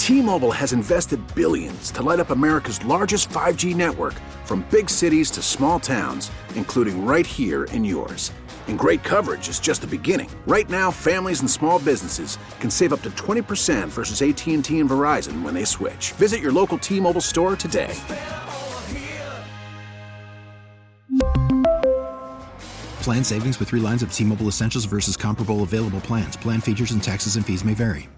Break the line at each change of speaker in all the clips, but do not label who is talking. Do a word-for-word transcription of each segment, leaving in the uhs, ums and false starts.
T-Mobile has invested billions to light up America's largest five G network, from big cities to small towns, including right here in yours. And great coverage is just the beginning. Right now, families and small businesses can save up to twenty percent versus A T and T and Verizon when they switch. Visit your local T-Mobile store today.
Plan savings with three lines of T-Mobile Essentials versus comparable available plans. Plan features and taxes and fees may vary.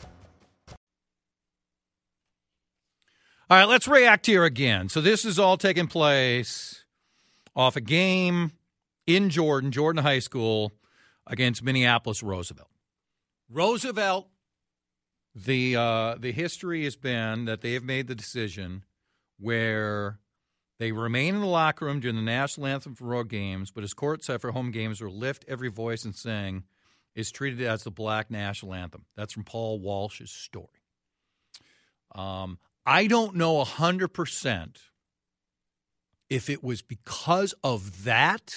All right, let's react here again. So this is all taking place off a game in Jordan, Jordan High School, against Minneapolis Roosevelt. Roosevelt, the uh, the history has been that they have made the decision where they remain in the locker room during the national anthem for road games, but as courtside for home games will lift every voice and sing is treated as the black national anthem. That's from Paul Walsh's story. Um, I don't know one hundred percent if it was because of that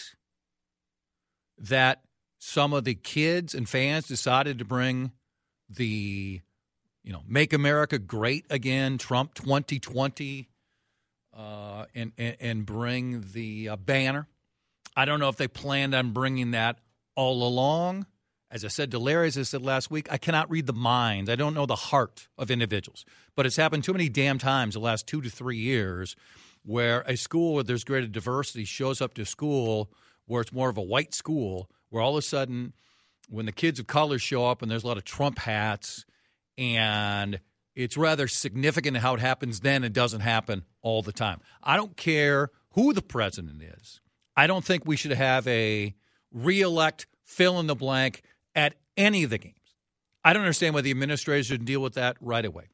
that some of the kids and fans decided to bring the, you know, Make America Great Again, Trump twenty twenty, uh, and, and, and bring the uh, banner. I don't know if they planned on bringing that all along. As I said to Larry, as I said last week, I cannot read the minds. I don't know the heart of individuals. But it's happened too many damn times the last two to three years where a school where there's greater diversity shows up to a school where it's more of a white school, where all of a sudden when the kids of color show up and there's a lot of Trump hats and it's rather significant how it happens then. It doesn't happen all the time. I don't care who the president is. I don't think we should have a reelect fill in the blank at any of the games. I don't understand why the administrators should deal with that right away.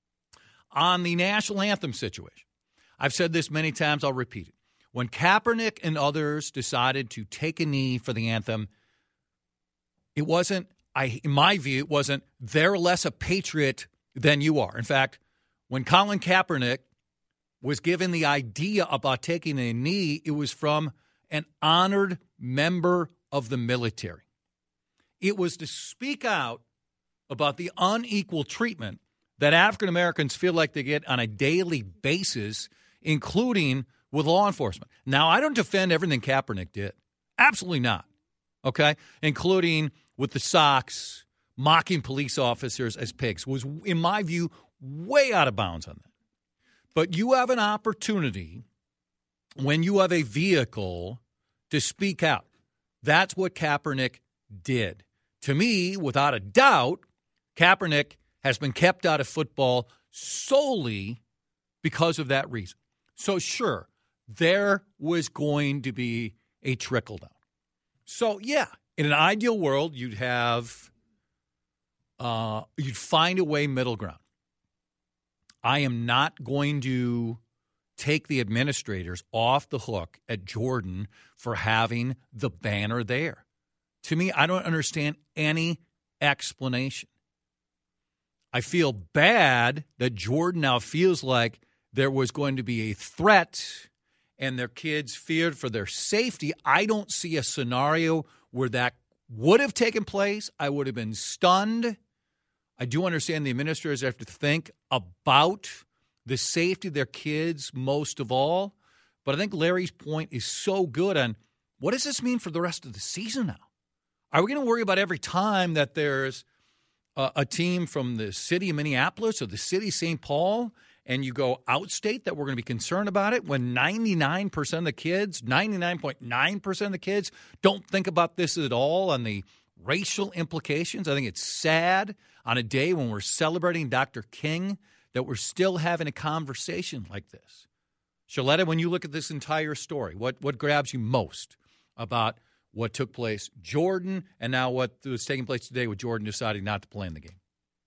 On the national anthem situation, I've said this many times, I'll repeat it. When Kaepernick and others decided to take a knee for the anthem, it wasn't, I, in my view, it wasn't, they're less a patriot than you are. In fact, when Colin Kaepernick was given the idea about taking a knee, it was from an honored member of the military. It was to speak out about the unequal treatment that African Americans feel like they get on a daily basis, including with law enforcement. Now, I don't defend everything Kaepernick did. Absolutely not. Okay? Including with the socks, mocking police officers as pigs was, in my view, way out of bounds on that. But you have an opportunity when you have a vehicle to speak out. That's what Kaepernick did. To me, without a doubt, Kaepernick has been kept out of football solely because of that reason. So, sure, there was going to be a trickle down. So, yeah, in an ideal world, you'd have, uh, you'd find a way middle ground. I am not going to take the administrators off the hook at Jordan for having the banner there. To me, I don't understand any explanation. I feel bad that Jordan now feels like there was going to be a threat and their kids feared for their safety. I don't see a scenario where that would have taken place. I would have been stunned. I do understand the administrators have to think about the safety of their kids most of all. But I think Larry's point is so good on what does this mean for the rest of the season now? Are we going to worry about every time that there's a, a team from the city of Minneapolis or the city of Saint Paul and you go outstate that we're going to be concerned about it when ninety-nine percent of the kids, ninety-nine point nine percent of the kids don't think about this at all on the racial implications? I think it's sad on a day when we're celebrating Doctor King that we're still having a conversation like this. Shaletta, when you look at this entire story, what, what grabs you most about what took place Jordan and now what was taking place today with Jordan deciding not to play in the game?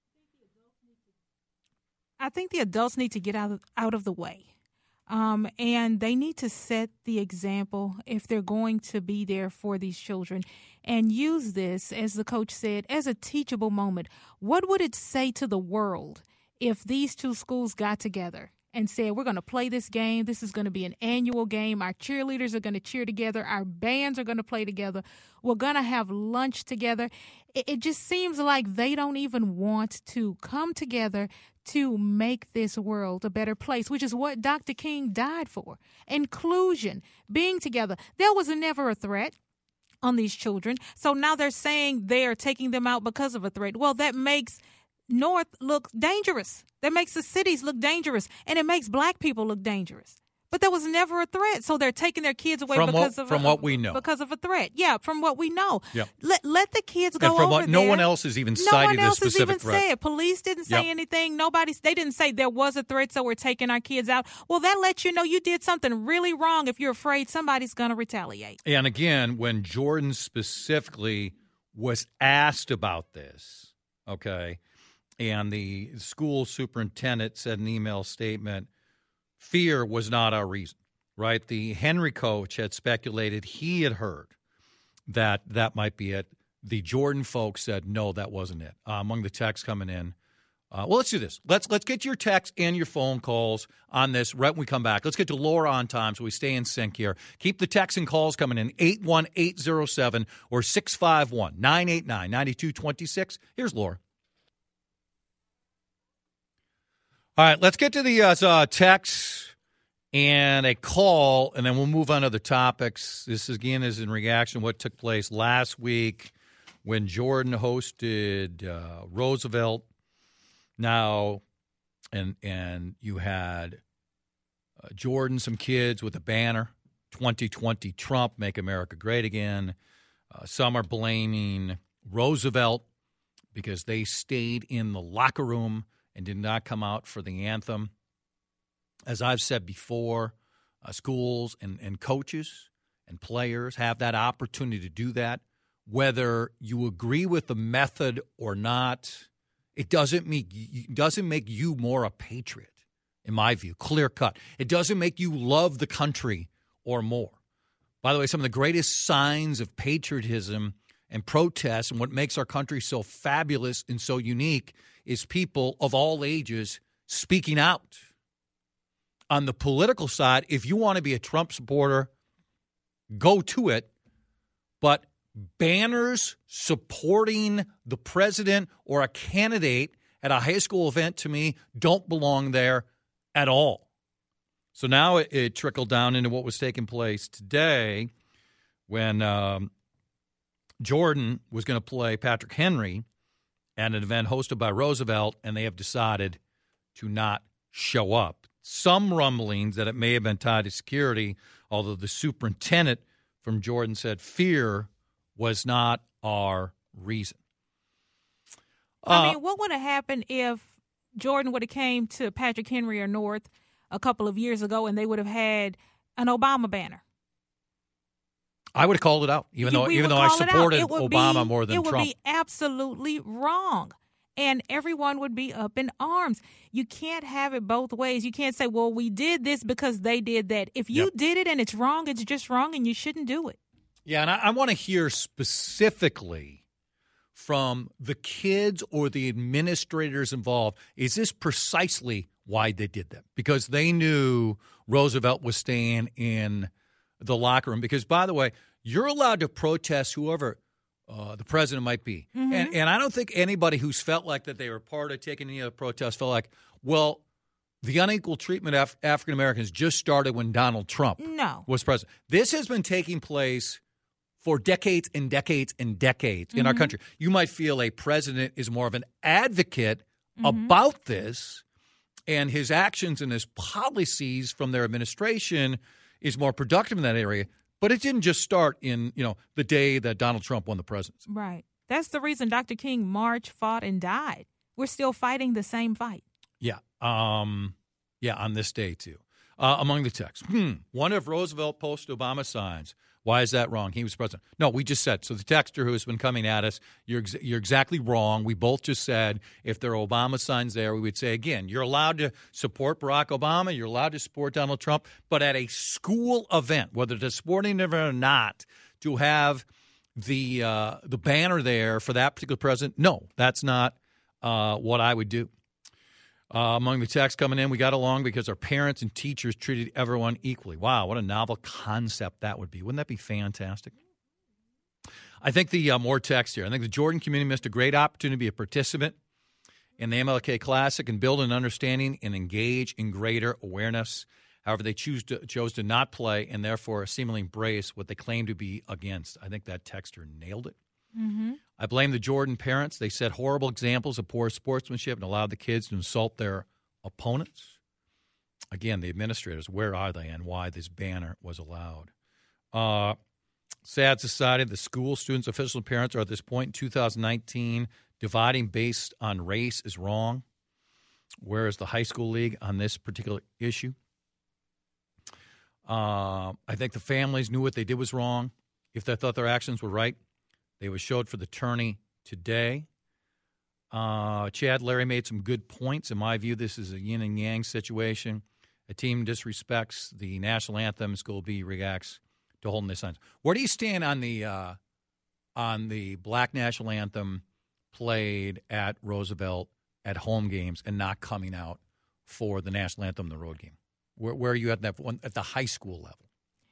I think the adults need to get out of, out of the way. Um, and they need to set the example if they're going to be there for these children and use this, as the coach said, as a teachable moment. What would it say to the world if these two schools got together and said, we're going to play this game. This is going to be an annual game. Our cheerleaders are going to cheer together. Our bands are going to play together. We're going to have lunch together. It, it just seems like they don't even want to come together to make this world a better place, which is what Doctor King died for. Inclusion, being together. There was never a threat on these children. So now they're saying they are taking them out because of a threat. Well, that makes North look dangerous. That makes the cities look dangerous, and it makes black people look dangerous. But there was never a threat, so they're taking their kids away
from
because
what,
of
from
a,
what we know.
Because of a threat. Yeah, from what we know.
Yep.
Let let the kids go
and from
over
what,
there.
No one else has even
no
cited
one else
a specific
has even
threat.
Said. Police didn't say
Yep.
anything. Nobody. They didn't say there was a threat, so we're taking our kids out. Well, that lets you know you did something really wrong if you're afraid somebody's going to retaliate.
And again, when Jordan specifically was asked about this, okay, and the school superintendent said in an email statement, fear was not our reason, right? The Henry coach had speculated he had heard that that might be it. The Jordan folks said, no, that wasn't it. Uh, among the texts coming in. Uh, well, let's do this. Let's let's get your texts and your phone calls on this right when we come back. Let's get to Laura on time so we stay in sync here. Keep the texts and calls coming in, eight one eight zero seven or six five one, nine eight nine, nine two two six. Here's Laura. All right, let's get to the uh, uh, text and a call, and then we'll move on to other topics. This, again, is in reaction to what took place last week when Jordan hosted uh, Roosevelt. Now, and and you had uh, Jordan, some kids with a banner, twenty twenty Trump, Make America Great Again. Uh, some are blaming Roosevelt because they stayed in the locker room and did not come out for the anthem. As I've said before, uh, schools and, and coaches and players have that opportunity to do that. Whether you agree with the method or not, it doesn't make, it doesn't make you more a patriot, in my view, clear cut. It doesn't make you love the country or more. By the way, some of the greatest signs of patriotism and protest and what makes our country so fabulous and so unique is people of all ages speaking out. On the political side, if you want to be a Trump supporter, go to it. But banners supporting the president or a candidate at a high school event, to me, don't belong there at all. So now it, it trickled down into what was taking place today when um, Jordan was going to play Patrick Henry at an event hosted by Roosevelt, and they have decided to not show up. Some rumblings that it may have been tied to security, although the superintendent from Jordan said fear was not our reason.
I
Uh,
mean, what would have happened if Jordan would have came to Patrick Henry or North a couple of years ago and they would have had an Obama banner?
I would have called it out, even though
We
even
would
though I
call it out.
supported
It would
Obama
be-
more than
it would
Trump.
be absolutely wrong. And everyone would be up in arms. You can't have it both ways. You can't say, well, we did this because they did that. If you
Yep.
did it and it's wrong, it's just wrong and you shouldn't do it.
Yeah, and I, I want to hear specifically from the kids or the administrators involved, is this precisely why they did that? Because they knew Roosevelt was staying in the locker room. Because, by the way, you're allowed to protest whoever uh, the president might be.
Mm-hmm.
And, and I don't think anybody who's felt like that they were part of taking any other protest felt like, well, the unequal treatment of African Americans just started when Donald Trump
No.
was president. This has been taking place for decades and decades and decades in our country. You might feel a president is more of an advocate about this, and his actions and his policies from their administration is more productive in that area. But it didn't just start in, you know, the day that Donald Trump won the presidency.
Right. That's the reason Doctor King marched, fought, and died. We're still fighting the same fight.
Yeah. Um, yeah, on this day, too. Uh, among the texts, hmm, one of Roosevelt post-Obama signs. Why is that wrong? He was president. No, we just said. So the texter who has been coming at us, you're ex- you're exactly wrong. We both just said if there are Obama signs there, we would say, again, you're allowed to support Barack Obama. You're allowed to support Donald Trump. But at a school event, whether it's a sporting event or not, to have the uh, the banner there for that particular president, no, that's not uh, what I would do. Uh, among the texts coming in, we got along because our parents and teachers treated everyone equally. Wow, what a novel concept that would be. Wouldn't that be fantastic? I think the uh, more text here. I think the Jordan community missed a great opportunity to be a participant in the M L K Classic and build an understanding and engage in greater awareness. However, they choose to, chose to not play and therefore seemingly embrace what they claim to be against. I think that texter nailed it.
Mm-hmm.
I blame the Jordan parents. They set horrible examples of poor sportsmanship and allowed the kids to insult their opponents. Again, the administrators, where are they and why this banner was allowed? Uh, sad society. The school, students, officials, and parents are at this point in two thousand nineteen dividing based on race is wrong. Where is the high school league on this particular issue? Uh, I think the families knew what they did was wrong. If they thought their actions were right, they were showed for the tourney today. Uh, Chad, Larry made some good points. In my view, this is a yin and yang situation. A team disrespects the national anthem. School B reacts to holding their signs. Where do you stand on the uh, on the Black national anthem played at Roosevelt at home games and not coming out for the national anthem, the road game? Where, where are you at that one at the high school level?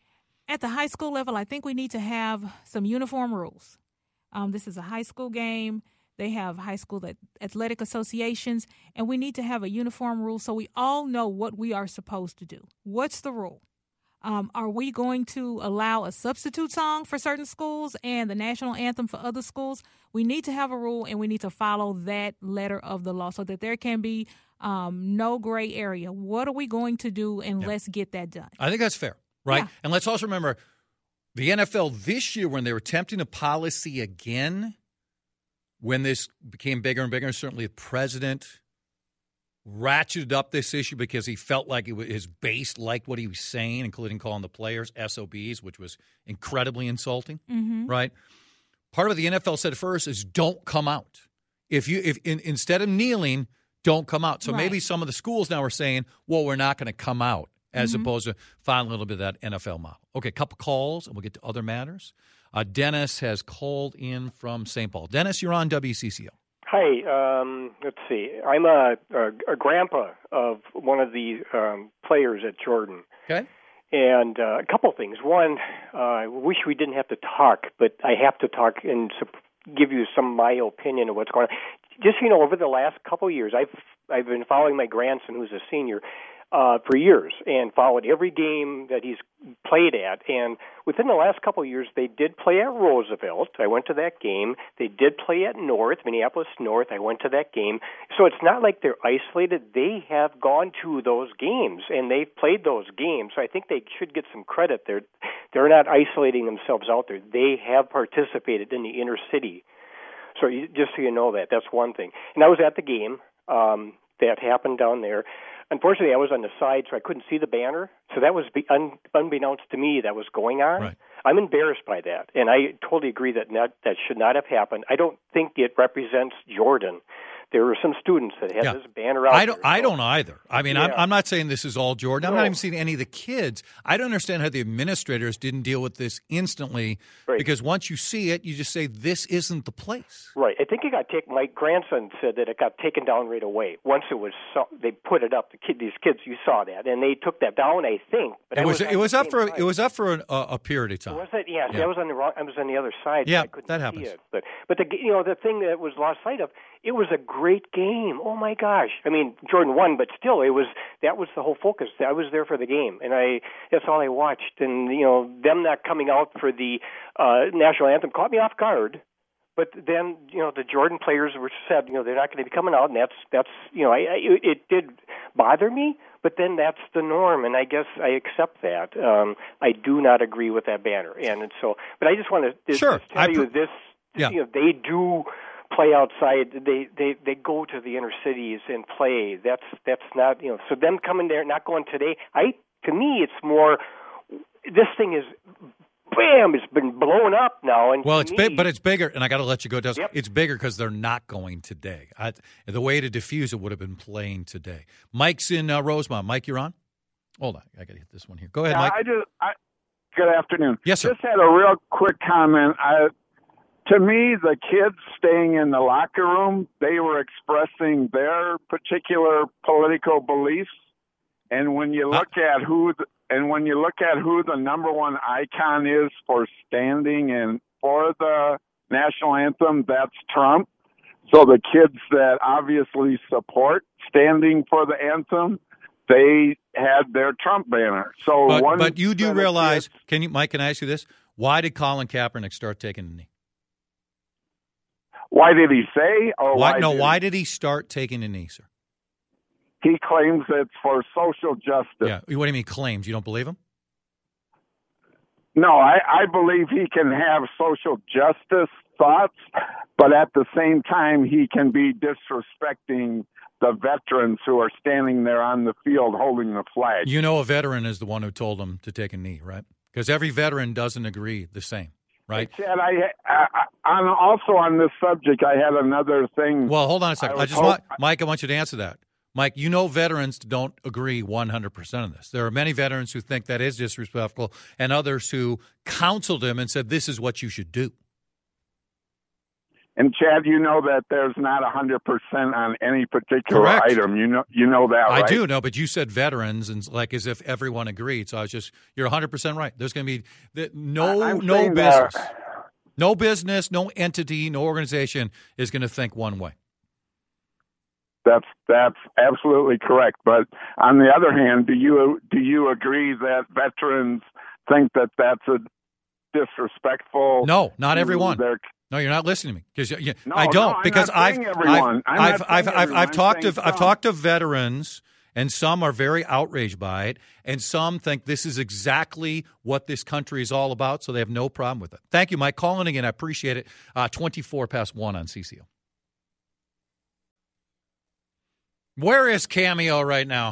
At the high school level, I think we need to have some uniform rules. Um, this is a high school game. They have high school athletic associations, and we need to have a uniform rule so we all know what we are supposed to do. What's the rule? Um, are we going to allow a substitute song for certain schools and the national anthem for other schools? We need to have a rule, and we need to follow that letter of the law so that there can be um, no gray area. What are we going to do, and yeah. let's get that done.
I think that's fair, right?
Yeah.
And let's also remember the N F L this year, when they were attempting a policy again, when this became bigger and bigger, certainly the president ratcheted up this issue because he felt like it was, his base liked what he was saying, including calling the players S O Bs, which was incredibly insulting,
mm-hmm.
right? Part of what the N F L said first is don't come out. If you if in, instead of kneeling, don't come out. So
right.
maybe some of the schools now are saying, well, we're not going to come out, as
mm-hmm.
opposed to following a little bit of that N F L model. Okay, a couple calls, and we'll get to other matters. Uh, Dennis has called in from Saint Paul. Dennis, you're on W C C O.
Hi. Um, let's see. I'm a, a, a grandpa of one of the um, players at Jordan.
Okay.
And uh, a couple things. One, uh, I wish we didn't have to talk, but I have to talk and give you some of my opinion of what's going on. Just, you know, over the last couple of years, I've I've been following my grandson, who's a senior, uh, for years, and followed every game that he's played at. And within the last couple of years, they did play at Roosevelt. I went to that game. They did play at North, Minneapolis North. I went to that game. So it's not like they're isolated. They have gone to those games, and they've played those games. So I think they should get some credit. They're, they're not isolating themselves out there. They have participated in the inner city. So you, just so you know that, that's one thing. And I was at the game um, that happened down there. Unfortunately, I was on the side, so I couldn't see the banner. So that was be, un, unbeknownst to me that was going on.
Right.
I'm embarrassed by that, and I totally agree that not, that should not have happened. I don't think it represents Jordan. There were some students that had
yeah.
this banner out
I don't,
there.
I don't either. I mean,
yeah.
I'm, I'm not saying this is all Jordan. I'm
no.
not even seeing any of the kids. I don't understand how the administrators didn't deal with this instantly,
right.
because once you see it, you just say, this isn't the place.
Right. I think it got taken. My grandson said that it got taken down right away. Once it was, so, they put it up. The kid, these kids, you saw that, and they took that down. I think. But
it
I
was,
was
it was up for
side.
it was up for an, uh, a period of time.
Was it? Yeah. See,
yeah.
I was on the wrong. I was on the other side.
Yeah,
so I couldn't
that
see
happens.
It. But but the you know the thing that was lost sight of. It was a great game. Oh my gosh! I mean, Jordan won, but still, it was that was the whole focus. I was there for the game, and I that's all I watched. And you know, them not coming out for the uh, national anthem caught me off guard. But then, you know, the Jordan players were said, you know, they're not going to be coming out, and that's that's you know, I, I, it did bother me. But then that's the norm, and I guess I accept that. Um, I do not agree with that banner, and, and so. But I just want to just,
sure.
just tell
I
you
pr-
this.
Yeah.
You know, they do. Play outside. They, they they go to the inner cities and play. That's that's not you know. So them coming there, not going today. I to me, it's more. This thing is, bam! It's been blown up now. And
well, it's
me,
big, but it's bigger. And I got to let you go. Does
yep.
It's bigger because they're not going today. I, the way to diffuse it would have been playing today. Mike's in uh, Rosemont. Mike, you're on. Hold on, I got to hit this one here. Go ahead,
yeah,
Mike.
I just. I, good afternoon.
Yes, sir.
Just had a real quick comment. I. to me, the kids staying in the locker room, they were expressing their particular political beliefs. And when you look at who, the, and when you look at who the number one icon is for standing and for the national anthem, that's Trump. So the kids that obviously support standing for the anthem, they had their Trump banner. So,
but,
one
but you do realize,
kids,
can you, Mike? Can I ask you this? Why did Colin Kaepernick start taking the knee?
Why did he say? Or
why,
why
no,
did
why
he?
did he start taking a knee, sir?
He claims it's for social justice.
Yeah. What do you mean claims? You don't believe him?
No, I, I believe he can have social justice thoughts, but at the same time, he can be disrespecting the veterans who are standing there on the field holding the flag.
You know a veteran is the one who told him to take a knee, right? Because every veteran doesn't agree the same, right?
Hey, Chad, I, I, I, also on this subject, I had another thing.
Well, hold on a second. I,
I
just
hope,
want, Mike, I want you to answer that. Mike, you know veterans don't agree one hundred percent of this. There are many veterans who think that is disrespectful and others who counseled him and said, this is what you should do.
And, Chad, you know that there's not one hundred percent on any particular
Correct.
item. You know you know that, right?
I do know, but you said veterans, and like as if everyone agreed. So I was just, you're one hundred percent right. There's going to be the, no
I'm
no business.
That.
No business, no entity, no organization is going to think one way.
That's that's absolutely correct. But on the other hand, do you do you agree that veterans think that that's a disrespectful?
No, not everyone.
Their,
no, you're not listening to me because you,
no,
I don't
no, I'm
because
not
I've
saying everyone.
I've
I'm
I've
not
I've,
saying
I've,
everyone.
I've talked to
some.
I've talked to veterans. And some are very outraged by it, and some think this is exactly what this country is all about, so they have no problem with it. Thank you, Mike. Calling again. I appreciate it. Uh, twenty-four past one on C C O. Where is Cameo right now?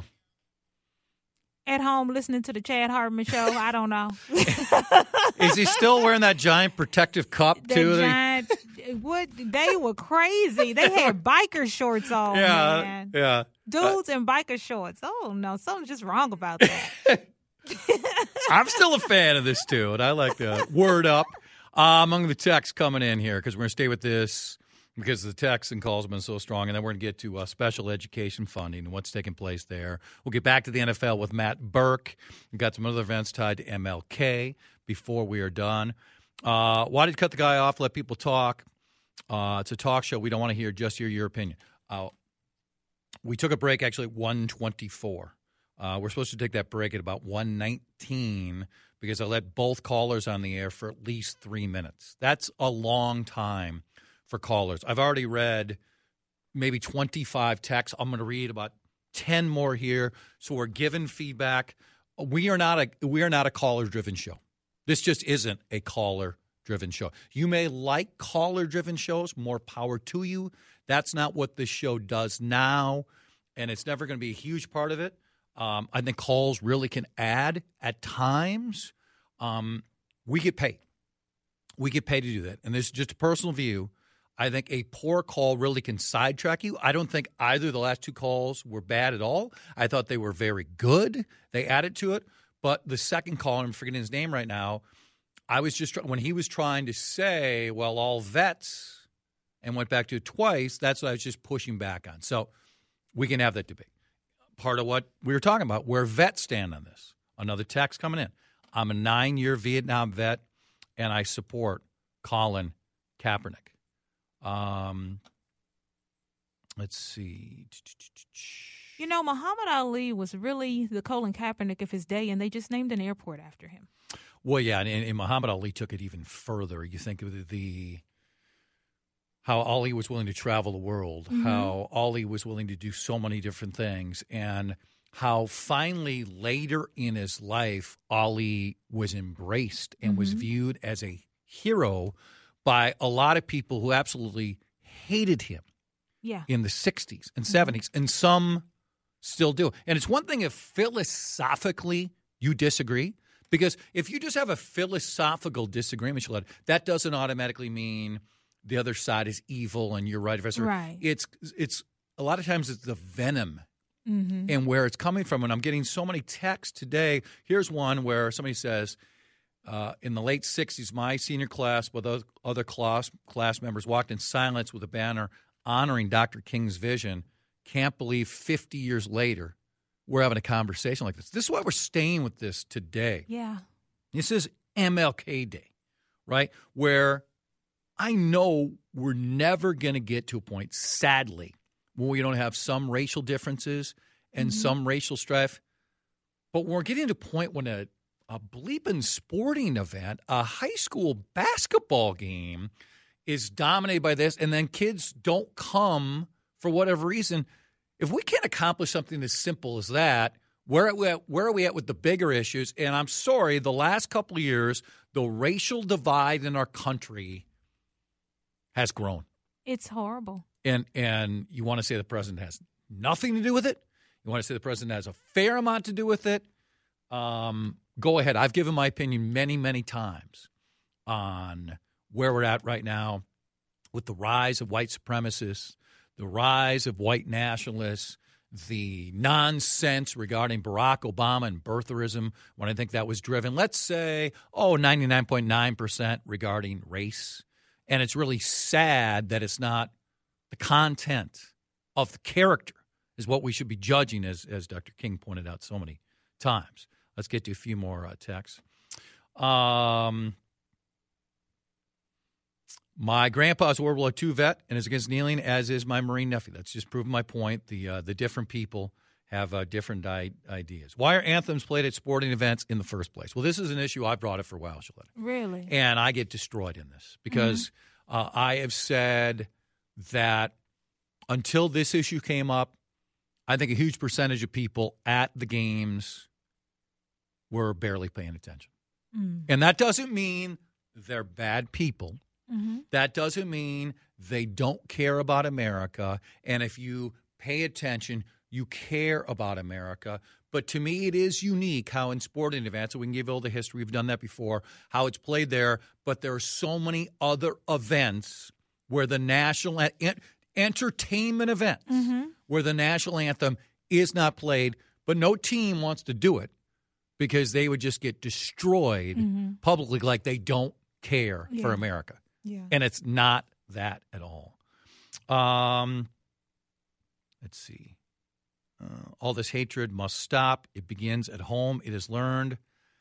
At home listening to the Chad Hartman show. I don't know.
Is he still wearing that giant protective cup,
the
too?
Giant, what, they were crazy. They had biker shorts on,
yeah,
man.
Yeah.
Dudes uh, in biker shorts. Oh, no. Something's just wrong about that.
I'm still a fan of this, too, and I like the word up. Uh, among the texts coming in here, because we're going to stay with this because the texts and calls have been so strong, and then we're going to get to uh, special education funding and what's taking place there. We'll get back to the N F L with Matt Burke. We've got some other events tied to M L K before we are done. Uh, why did you cut the guy off? Let people talk. Uh, it's a talk show. We don't want to hear just your, your opinion. Uh, we took a break actually at one twenty-four. Uh, we're supposed to take that break at about one nineteen because I let both callers on the air for at least three minutes. That's a long time for callers. I've already read maybe twenty-five texts. I'm going to read about ten more here. So we're giving feedback. We are not a we are not a caller-driven show. This just isn't a caller-driven show. You may like caller-driven shows. More power to you. That's not what this show does now, and it's never going to be a huge part of it. Um, I think calls really can add at times. Um, we get paid. We get paid to do that. And this is just a personal view. I think a poor call really can sidetrack you. I don't think either of the last two calls were bad at all. I thought they were very good. They added to it. But the second call, I'm forgetting his name right now, I was just – when he was trying to say, well, all vets, and went back to it twice, that's what I was just pushing back on. So we can have that debate. Part of what we were talking about, where vets stand on this. Another text coming in. I'm a nine-year Vietnam vet, and I support Colin Kaepernick. Um, let's see.
You know, Muhammad Ali was really the Colin Kaepernick of his day, and they just named an airport after him.
Well, yeah, and, and Muhammad Ali took it even further. You think of the, the how Ali was willing to travel the world, mm-hmm. how Ali was willing to do so many different things, and how finally later in his life, Ali was embraced and mm-hmm. was viewed as a hero by a lot of people who absolutely hated him
yeah.
in the sixties and seventies, mm-hmm. and some still do. And it's one thing if philosophically you disagree, because if you just have a philosophical disagreement, that doesn't automatically mean the other side is evil and you're right.
Right.
It's it's a lot of times it's the venom
mm-hmm.
and where it's coming from. And I'm getting so many texts today. Here's one where somebody says, Uh, in the late sixties, my senior class with other, other class, class members walked in silence with a banner honoring Doctor King's vision. Can't believe fifty years later we're having a conversation like this. This is why we're staying with this today.
Yeah.
This is M L K Day, right, where I know we're never going to get to a point, sadly, where we don't have some racial differences and mm-hmm. some racial strife. But we're getting to a point when a, a bleeping sporting event, a high school basketball game, is dominated by this, and then kids don't come for whatever reason. If we can't accomplish something as simple as that, where are we at, where are we at with the bigger issues? And I'm sorry, the last couple of years, the racial divide in our country has grown.
It's horrible.
And and you want to say the president has nothing to do with it? You want to say the president has a fair amount to do with it? Um, go ahead. I've given my opinion many, many times on where we're at right now with the rise of white supremacists, the rise of white nationalists, the nonsense regarding Barack Obama and birtherism, when I think that was driven, let's say, oh, ninety-nine point nine percent regarding race. And it's really sad that it's not the content of the character is what we should be judging, as, as Doctor King pointed out so many times. Let's get to a few more uh, texts. Um... My grandpa's World War Two vet and is against kneeling, as is my Marine nephew. That's just proving my point. The uh, the different people have uh, different I- ideas. Why are anthems played at sporting events in the first place? Well, this is an issue I've brought it for a while, Shaletta.
Really?
And I get destroyed in this because mm-hmm. uh, I have said that until this issue came up, I think a huge percentage of people at the games were barely paying attention. Mm. And that doesn't mean they're bad people. Mm-hmm. That doesn't mean they don't care about America. And if you pay attention, you care about America. But to me, it is unique how in sporting events, so we can give all the history, we've done that before, how it's played there. But there are so many other events where the national en- entertainment events mm-hmm. where the national anthem is not played, but no team wants to do it because they would just get destroyed mm-hmm. publicly like they don't care yeah. for America.
Yeah.
And it's not that at all. Um, let's see. Uh, all this hatred must stop. It begins at home. It is learned.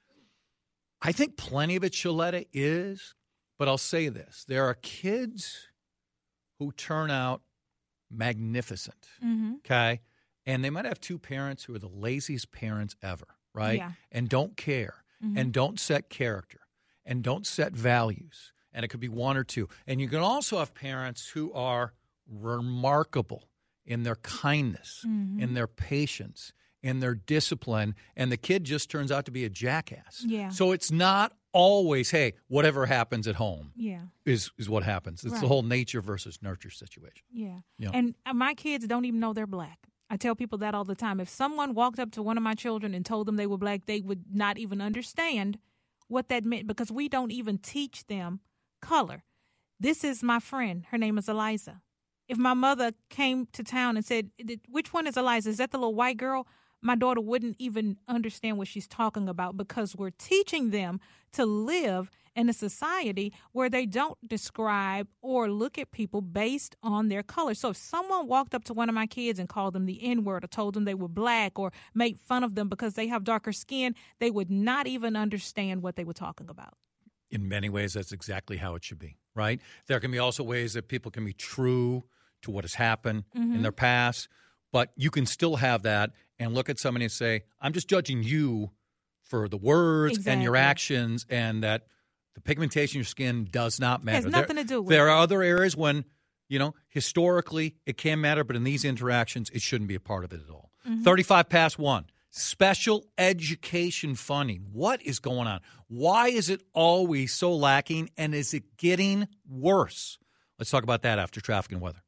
I think plenty of it, Shaletta, is, but I'll say this. There are kids who turn out magnificent, mm-hmm. okay? And they might have two parents who are the laziest parents ever, right?
Yeah.
And don't care, mm-hmm. and don't set character, and don't set values. And it could be one or two. And you can also have parents who are remarkable in their kindness, mm-hmm. in their patience, in their discipline, and the kid just turns out to be a jackass.
Yeah.
So it's not always, hey, whatever happens at home
yeah.
is, is what happens. It's right. the whole nature versus nurture situation.
Yeah.
yeah.
And my kids don't even know they're black. I tell people that all the time. If someone walked up to one of my children and told them they were black, they would not even understand what that meant because we don't even teach them color. This is my friend. Her name is Eliza. If my mother came to town and said, which one is Eliza? Is that the little white girl? My daughter wouldn't even understand what she's talking about because we're teaching them to live in a society where they don't describe or look at people based on their color. So if someone walked up to one of my kids and called them the N-word or told them they were black or made fun of them because they have darker skin, they would not even understand what they were talking about.
In many ways, that's exactly how it should be, right? There can be also ways that people can be true to what has happened mm-hmm. in their past, but you can still have that and look at somebody and say, I'm just judging you for the words
exactly.
and your actions, and that the pigmentation of your skin does not matter.
It has nothing
there,
to do with
There
it.
are other areas when, you know, historically it can matter, but in these interactions, it shouldn't be a part of it at all. Mm-hmm. thirty-five past one. Special education funding. What is going on? Why is it always so lacking, and is it getting worse? Let's talk about that after traffic and weather.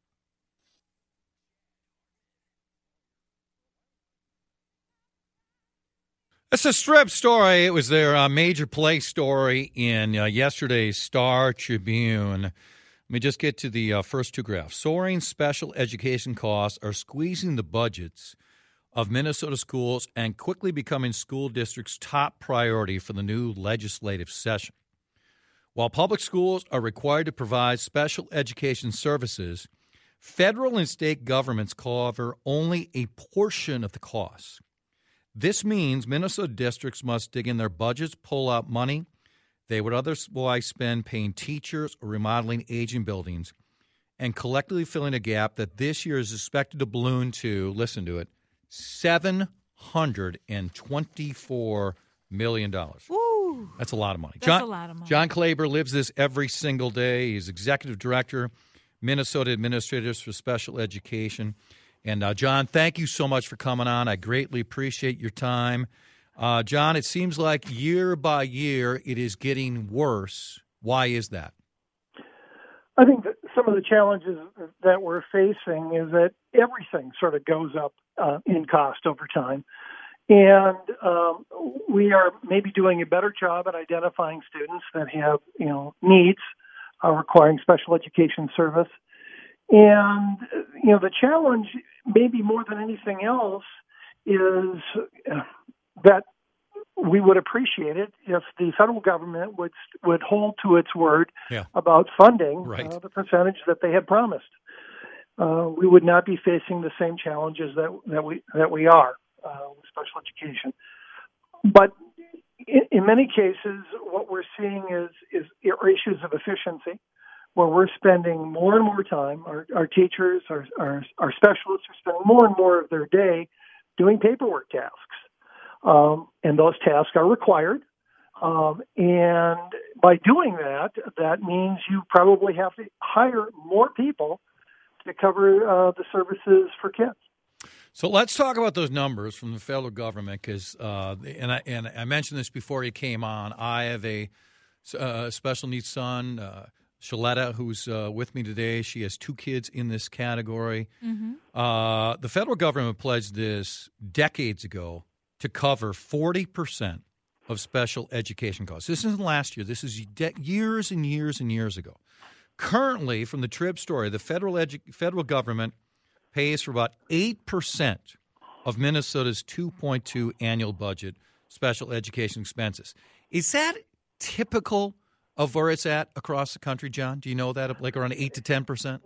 It's a Strip story. It was their uh, major play story in uh, yesterday's Star Tribune. Let me just get to the uh, first two graphs. Soaring special education costs are squeezing the budgets of Minnesota schools and quickly becoming school districts' top priority for the new legislative session. While public schools are required to provide special education services, federal and state governments cover only a portion of the costs. This means Minnesota districts must dig in their budgets, pull out money they would otherwise spend paying teachers or remodeling aging buildings, and collectively filling a gap that this year is expected to balloon to, listen to it, seven hundred twenty-four million dollars.
Woo!
That's a lot of money.
That's
John,
a lot of money.
John Klaber lives this every single day. He's executive director, Minnesota Administrators for Special Education. And, uh, John, thank you so much for coming on. I greatly appreciate your time. Uh, John, it seems like year by year it is getting worse. Why is that?
I think that some of the challenges that we're facing is that everything sort of goes up uh, in cost over time. And um, we are maybe doing a better job at identifying students that have, you know, needs uh, requiring special education service. And, you know, the challenge, maybe more than anything else, is uh, that we would appreciate it if the federal government would would hold to its word
yeah.
about funding
right.
uh, the percentage that they had promised. Uh, we would not be facing the same challenges that that we that we are uh, with special education. But in, in many cases, what we're seeing is is issues of efficiency, where we're spending more and more time. Our, our teachers, our, our our specialists are spending more and more of their day doing paperwork tasks. Um, and those tasks are required. Um, and by doing that, that means you probably have to hire more people to cover uh, the services for kids.
So let's talk about those numbers from the federal government, because uh, and I and I mentioned this before you came on. I have a uh, special needs son, uh, Shaletta, who's uh, with me today. She has two kids in this category. Mm-hmm. Uh, the federal government pledged this decades ago to cover forty percent of special education costs. This isn't last year. This is de- years and years and years ago. Currently, from the Trib story, the federal edu- federal government pays for about eight percent of Minnesota's two point two annual budget special education expenses. Is that typical of where it's at across the country, John? Do you know that, like around eight to ten percent?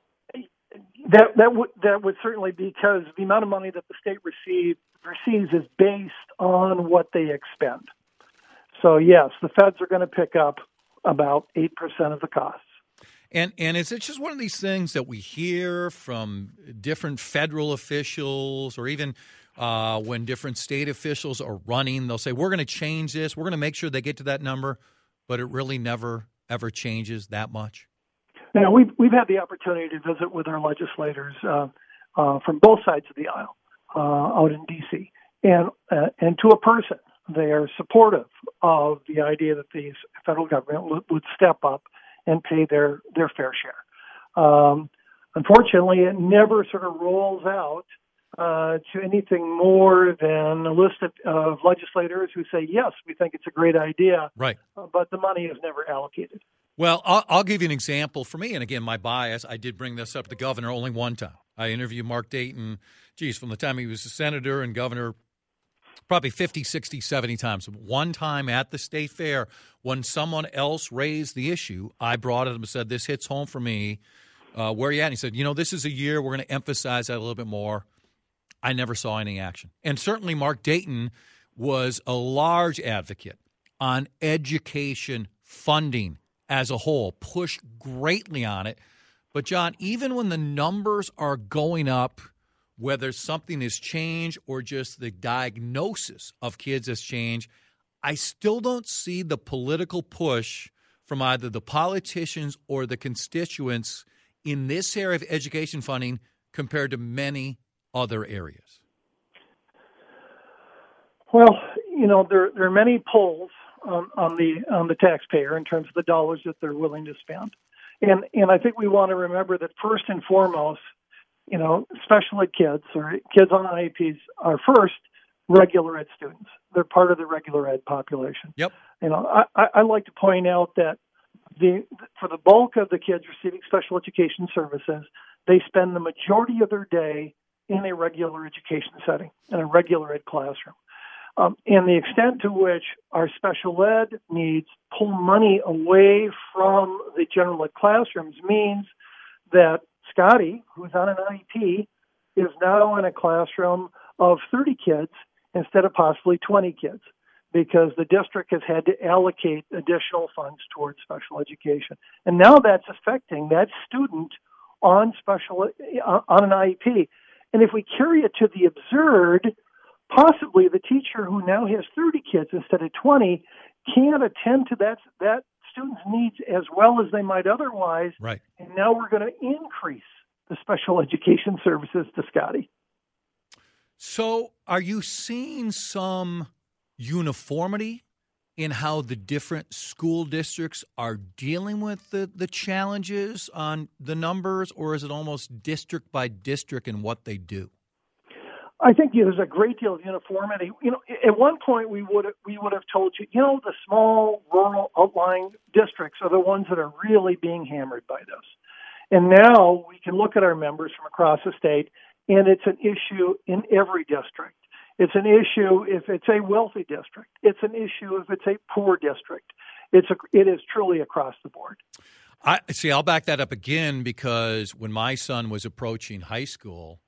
That that would that would certainly be, because the amount of money that the state receive, receives is based on what they expend. So yes, the feds are going to pick up about eight percent of the costs.
And and is it just one of these things that we hear from different federal officials, or even uh, when different state officials are running, they'll say, we're going to change this, we're going to make sure they get to that number, but it really never, ever changes that much?
Now, we've, we've had the opportunity to visit with our legislators uh, uh, from both sides of the aisle uh, out in D C, and uh, and to a person, they are supportive of the idea that the federal government would, would step up and pay their, their fair share. Um, unfortunately, it never sort of rolls out uh, to anything more than a list of, of legislators who say, yes, we think it's a great idea,
right?
Uh, but the money is never allocated.
Well, I'll, I'll give you an example for me. And again, my bias, I did bring this up to the governor only one time. I interviewed Mark Dayton, geez, from the time he was a senator and governor, probably fifty, sixty, seventy times. One time at the state fair, when someone else raised the issue, I brought it up and said, this hits home for me. Uh, where are you at? And he said, you know, this is a year we're going to emphasize that a little bit more. I never saw any action. And certainly Mark Dayton was a large advocate on education funding as a whole, pushed greatly on it. But, John, even when the numbers are going up, whether something has changed or just the diagnosis of kids has changed, I still don't see the political push from either the politicians or the constituents in this area of education funding compared to many other areas.
Well, you know, there, there are many polls on, on the on the taxpayer in terms of the dollars that they're willing to spend. And and I think we want to remember that first and foremost, you know, special ed kids or kids on I E Ps are first regular ed students. They're part of the regular ed population.
Yep.
You know, I, I like to point out that the for the bulk of the kids receiving special education services, they spend the majority of their day in a regular education setting, in a regular ed classroom. Um, and the extent to which our special ed needs pull money away from the general ed classrooms means that Scotty, who's on an I E P, is now in a classroom of thirty kids instead of possibly twenty kids, because the district has had to allocate additional funds towards special education. And now that's affecting that student on special on an I E P. And if we carry it to the absurd, possibly the teacher who now has thirty kids instead of twenty can't attend to that that student's needs as well as they might otherwise.
Right.
And now we're going to increase the special education services to Scotty.
So are you seeing some uniformity in how the different school districts are dealing with the, the challenges on the numbers, or is it almost district by district in what they do?
I think there's a great deal of uniformity. You know, at one point we would we would have told you, you know, the small rural outlying districts are the ones that are really being hammered by this. And now we can look at our members from across the state, and it's an issue in every district. It's an issue if it's a wealthy district. It's an issue if it's a poor district. It's a, it is truly across the board.
I see. I'll back that up again, because when my son was approaching high school,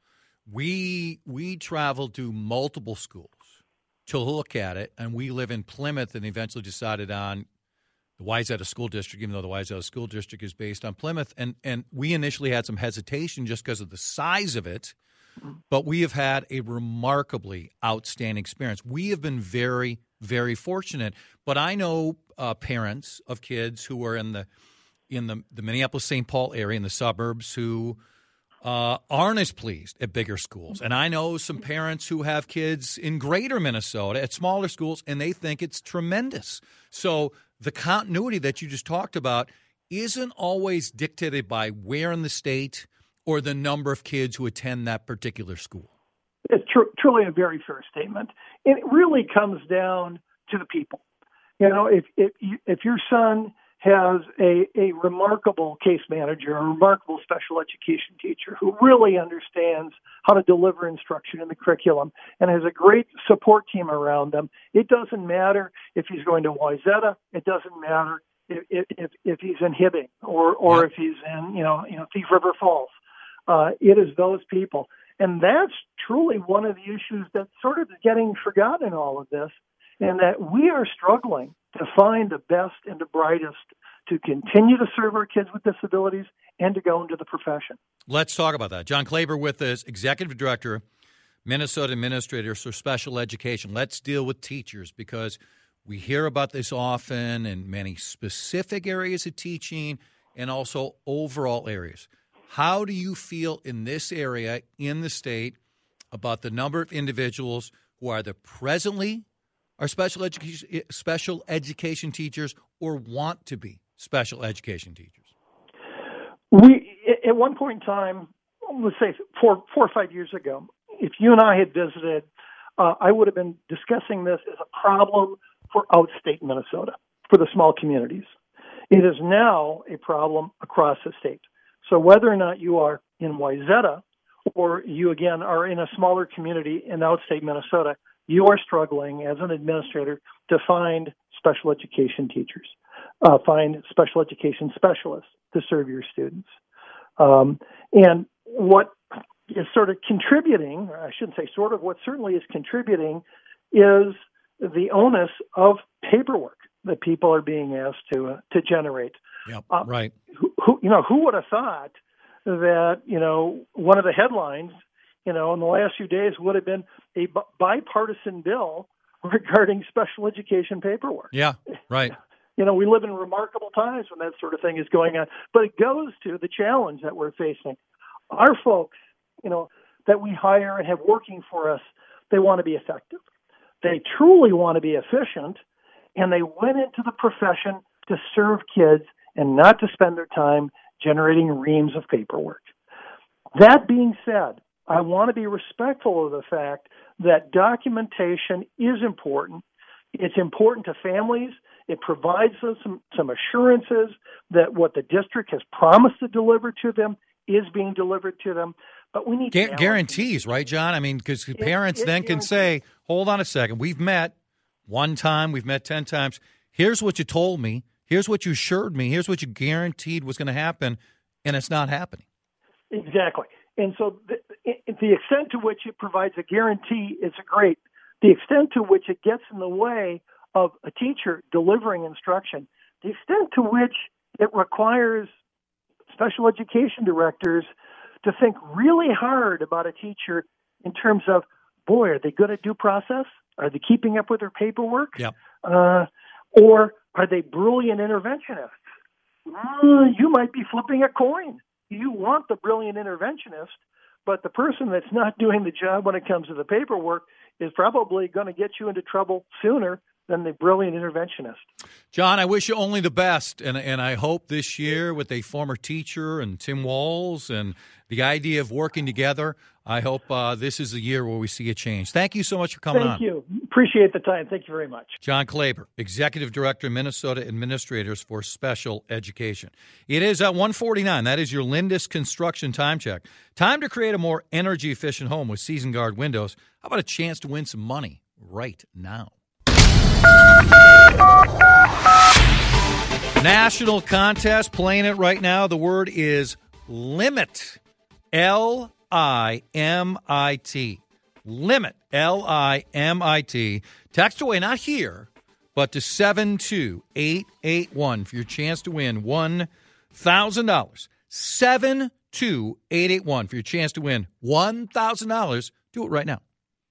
we we traveled to multiple schools to look at it, and we live in Plymouth, and eventually decided on the Wayzata School District, even though the Wayzata School District is based on Plymouth. And and we initially had some hesitation just because of the size of it, but we have had a remarkably outstanding experience. We have been very, very fortunate. But I know uh, parents of kids who are in the in the, the Minneapolis-Saint Paul area, in the suburbs, who uh, aren't as pleased at bigger schools. And I know some parents who have kids in greater Minnesota at smaller schools, and they think it's tremendous. So the continuity that you just talked about isn't always dictated by where in the state or the number of kids who attend that particular school.
It's tr- truly a very fair statement. And it really comes down to the people. You know, if if, you, if your son has a, a remarkable case manager, a remarkable special education teacher who really understands how to deliver instruction in the curriculum and has a great support team around them, it doesn't matter if he's going to Wayzata. It doesn't matter if if, if he's in Hibbing or or yeah. if he's in you know you know Thief River Falls. Uh, it is those people, and that's truly one of the issues that's sort of getting forgotten in all of this, and that we are struggling to find the best and the brightest to continue to serve our kids with disabilities and to go into the profession.
Let's talk about that. John Klaber with us, Executive Director, Minnesota Administrator for Special Education. Let's deal with teachers, because we hear about this often in many specific areas of teaching and also overall areas. How do you feel in this area in the state about the number of individuals who are either presently are special education special education teachers or want to be special education teachers?
We at one point in time, let's say four four or five years ago, if you and I had visited, uh, I would have been discussing this as a problem for outstate Minnesota, for the small communities. It is now a problem across the state. So whether or not you are in Wayzata or you, again, are in a smaller community in outstate Minnesota, you are struggling as an administrator to find special education teachers, uh, find special education specialists to serve your students. Um, and what is sort of contributing, or I shouldn't say sort of, what certainly is contributing is the onus of paperwork that people are being asked to uh, to generate.
Yep,
uh,
right.
Who, who, you know, who would have thought that, you know, one of the headlines, you know, in the last few days would have been a b- bipartisan bill regarding special education paperwork.
Yeah, right.
You know, we live in remarkable times when that sort of thing is going on. But it goes to the challenge that we're facing. Our folks, you know, that we hire and have working for us, they want to be effective. They truly want to be efficient, and they went into the profession to serve kids and not to spend their time generating reams of paperwork. That being said, I want to be respectful of the fact that documentation is important. It's important to families. It provides them some, some assurances that what the district has promised to deliver to them is being delivered to them. but we need
Gu-
balance.
guarantees, right, John? I mean, because parents
it
then can
guarantees.
say, hold on a second, we've met one time, we've met ten times. Here's what you told me. Here's what you assured me. Here's what you guaranteed was going to happen, and it's not happening.
Exactly. And so the, the extent to which it provides a guarantee is great. The extent to which it gets in the way of a teacher delivering instruction, the extent to which it requires special education directors to think really hard about a teacher in terms of, boy, are they good at due process? Are they keeping up with their paperwork?
Yep.
Uh, or are they brilliant interventionists? Uh, you might be flipping a coin. You want the brilliant interventionist, but the person that's not doing the job when it comes to the paperwork is probably going to get you into trouble sooner than the brilliant interventionist.
John, I wish you only the best, and and I hope this year with a former teacher and Tim Walz and the idea of working together, I hope uh, this is the year where we see a change. Thank you so much for coming
Thank
on.
Thank you. Appreciate the time. Thank you very much.
John Klaber, Executive Director, Minnesota Administrators for Special Education. It is at one forty-nine. That is your Lindus Construction time check. Time to create a more energy-efficient home with Season Guard windows. How about a chance to win some money right now? National contest, playing it right now. The word is limit. L I M I T. Limit. L I M I T. Text away, not here, but to seven two eight eight one for your chance to win one thousand dollars. seven two eight eight one for your chance to win one thousand dollars. Do it right now.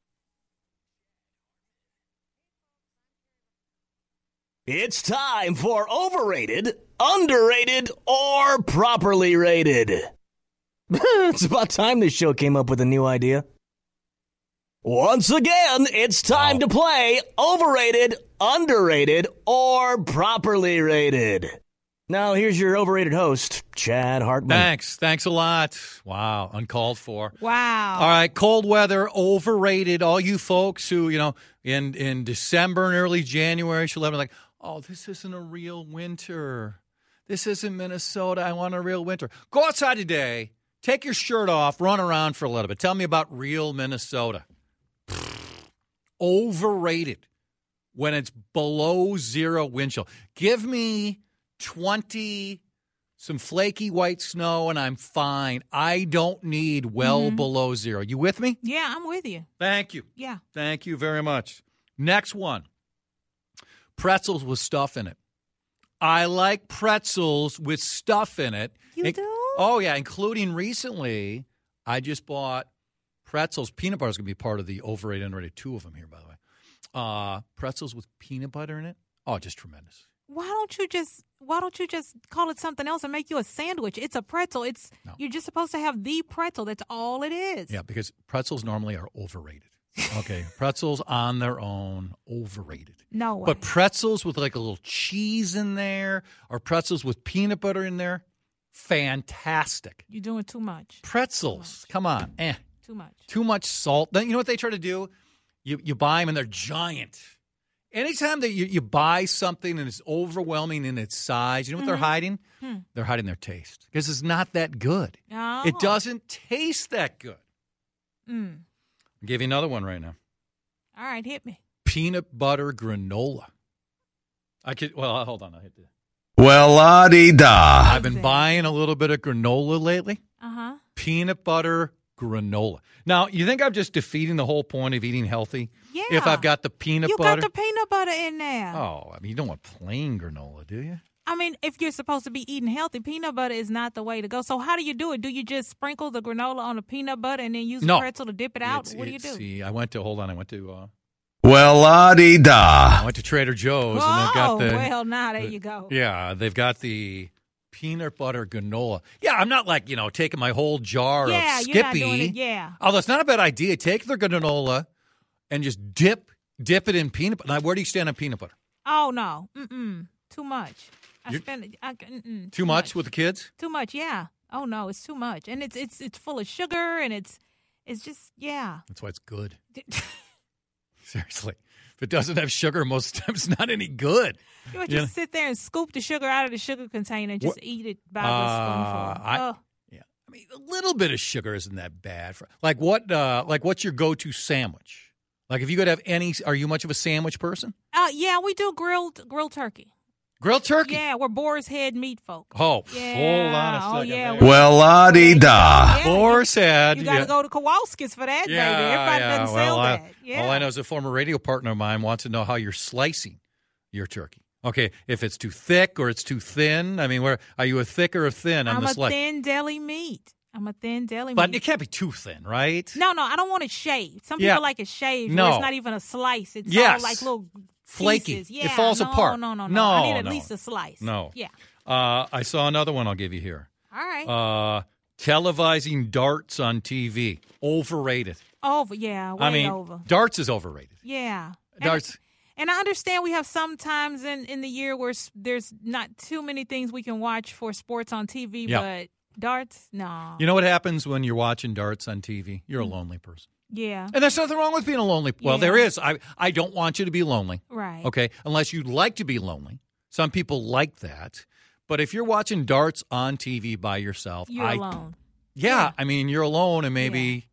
It's time for overrated, underrated, or properly rated. It's about time this show came up with a new idea. Once again, it's time to play overrated, underrated, or properly rated. Now, here's your overrated host, Chad Hartman.
Thanks. Thanks a lot. Wow. Uncalled for.
Wow.
All right. Cold weather, overrated. All you folks who, you know, in, in December and early January, she'll have like, oh, this isn't a real winter. This isn't Minnesota. I want a real winter. Go outside today. Take your shirt off. Run around for a little bit. Tell me about real Minnesota. Overrated when it's below zero wind chill. Give me twenty, some flaky white snow, and I'm fine. I don't need well mm-hmm. below zero. You with me?
Yeah, I'm with you.
Thank you.
Yeah.
Thank you very much. Next one. Pretzels with stuff in it. I like pretzels with stuff in it.
You
In-
do?
Oh, yeah, including recently, I just bought pretzels. Peanut butter is going to be part of the overrated, underrated. Two of them here, by the way. Uh, pretzels with peanut butter in it. Oh, just tremendous.
Why don't you just Why don't you just call it something else and make you a sandwich? It's a pretzel. It's no. You're just supposed to have the pretzel. That's all it is.
Yeah, because pretzels normally are overrated. Okay, pretzels on their own, overrated.
No way.
But pretzels with like a little cheese in there, or pretzels with peanut butter in there, fantastic.
You're doing too much.
Pretzels,
too much.
Come on, eh?
Too much.
Too much salt. Then you know what they try to do? You you buy them and they're giant. Anytime that you, you buy something and it's overwhelming in its size, you know what mm-hmm. they're hiding? Hmm. They're hiding their taste because it's not that good.
Oh.
It doesn't taste that good.
Mm.
I'll give you another one right now.
All right, hit me.
Peanut butter granola. I could. Well, hold on. I'll hit that.
Well, la-di-da.
I've been buying a little bit of granola lately.
Uh-huh.
Peanut butter granola. Now, you think I'm just defeating the whole point of eating healthy?
Yeah.
If I've got the peanut
you
butter?
You got the peanut butter in there.
Oh, I mean, you don't want plain granola, do you?
I mean, if you're supposed to be eating healthy, peanut butter is not the way to go. So how do you do it? Do you just sprinkle the granola on the peanut butter and then use
no.
the pretzel to dip it out?
It's,
what do you
it's,
do?
See, I went to, hold on, I went to... Uh,
Well, la-di-da.
I went to Trader Joe's,
oh,
and they've got the...
well, now there
the,
you go.
Yeah, they've got the peanut butter granola. Yeah, I'm not like, you know, taking my whole jar
yeah,
of Skippy.
You're not doing it, yeah.
Oh, that's not a bad idea. Take the granola and just dip dip it in peanut butter. Now, where do you stand on peanut butter?
Oh, no. Mm-mm. Too much. I You're, spend I, mm-mm,
too,
too
much,
much
with the kids?
Too much, yeah. Oh, no, it's too much. And it's it's it's full of sugar, and it's it's just, yeah.
That's why it's good. Seriously. If it doesn't have sugar, most times it's not any good.
You would
you
just know? sit there and scoop the sugar out of the sugar container and just what? eat it by the
uh,
spoonful.
I,
oh.
Yeah. I mean, a little bit of sugar isn't that bad. For, like what? Uh, like what's your go-to sandwich? Like if you could have any, are you much of a sandwich person?
Uh, yeah, we do grilled grilled turkey.
Grilled turkey?
Yeah, we're Boar's Head meat folk.
Oh,
yeah.
hold on a second.
Oh, yeah.
There.
Well, la di da.
Yeah,
Boar's Head.
You got to
yeah.
go to Kowalski's for that,
yeah,
baby. Everybody
yeah.
doesn't
well,
sell
I,
that. Yeah.
All I know is a former radio partner of mine wants to know how you're slicing your turkey. Okay, if it's too thick or it's too thin. I mean, where are you a thick or a thin on
I'm
the
a
slice?
thin deli meat. I'm a thin deli
But
meat.
it can't be too thin, right?
No, no, I don't want it shaved. Some
Yeah.
people like it shaved.
No.
Where it's not even a slice. It's
Yes.
all like little
Flaky.
pieces. Yeah,
It falls
no,
apart.
No, no, no,
No,
I need at
no.
least a slice.
No.
Yeah.
Uh, I saw another one I'll give you here.
All right.
Uh, televising darts on T V. Overrated.
over. Yeah. Way
I mean,
over.
darts is overrated.
Yeah.
Darts.
And, and I understand we have some times in, in the year where s- there's not too many things we can watch for sports on T V,
Yeah.
but darts, no.
You know what happens when you're watching darts on T V? You're a lonely person.
Yeah.
And there's nothing wrong with being a lonely. Well,
Yeah.
there is. I I don't want you to be lonely.
Right.
Okay, unless you'd like to be lonely. Some people like that. But if you're watching darts on T V by yourself,
You're
I,
alone.
Yeah,
Yeah.
I mean you're alone, and maybe,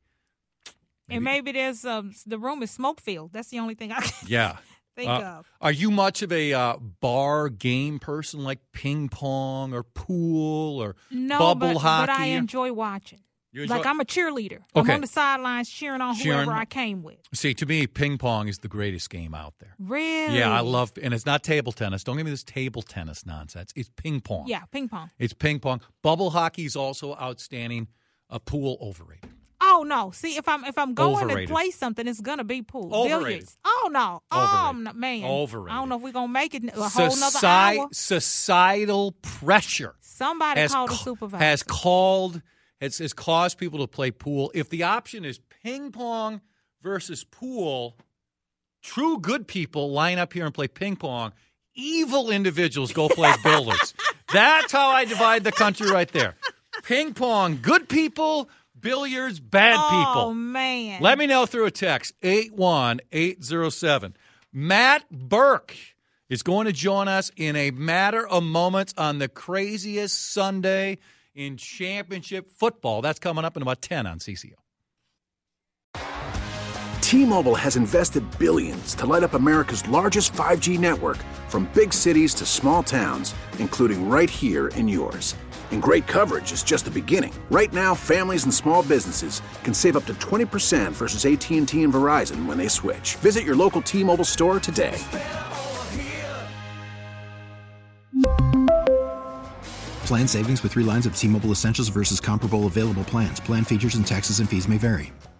And maybe there's um, the room is smoke filled. That's the only thing I can
yeah.
think
Uh,
of.
Are you much of a uh, bar game person, like ping pong or pool or
No,
bubble
but,
hockey?
but I enjoy watching.
You enjoy-
Like I'm a cheerleader.
Okay.
I'm on the sidelines cheering on
Cheering.
whoever I came with.
See, to me, ping pong is the greatest game out there.
Really?
Yeah, I love, and it's not table tennis. Don't give me this table tennis nonsense. It's ping pong.
Yeah, ping pong.
It's ping pong. Bubble hockey is also outstanding. A pool overrated.
Oh no! See, if I'm if I'm going
Overrated.
to play something, it's gonna be pool.
Overrated.
Billiards. Oh no! Oh
Overrated.
no, man!
Overrated.
I don't know if we're gonna make it a whole nother
Soci-
hour.
Societal pressure
Somebody
has,
call the
ca-
supervisor.
has called has, has caused people to play pool. If the option is ping pong versus pool, true good people line up here and play ping pong. Evil individuals go play billiards. That's how I divide the country right there. Ping pong, good people. Billiards, bad people.
Oh man!
Let me know through a text, eight one eight zero seven. Matt Burke is going to join us in a matter of moments on the craziest Sunday in championship football. That's coming up in about ten on C C O.
T-Mobile has invested billions to light up America's largest five G network, from big cities to small towns, including right here in yours. And great coverage is just the beginning. Right now, families and small businesses can save up to twenty percent versus A T and T and Verizon when they switch. Visit your local T-Mobile store today.
Plan savings with three lines of T-Mobile Essentials versus comparable available plans. Plan features and taxes and fees may vary.